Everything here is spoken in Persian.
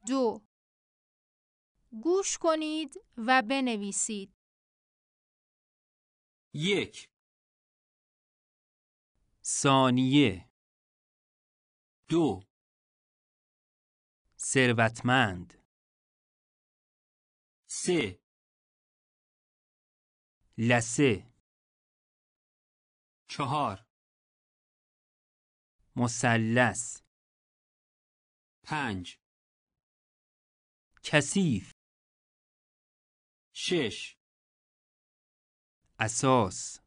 2. گوش کنید و بنویسید. 1. ثانیه. 2. ثروتمند. 3. لثه. 4. مثلث. 5. کثیف. 6. اساس.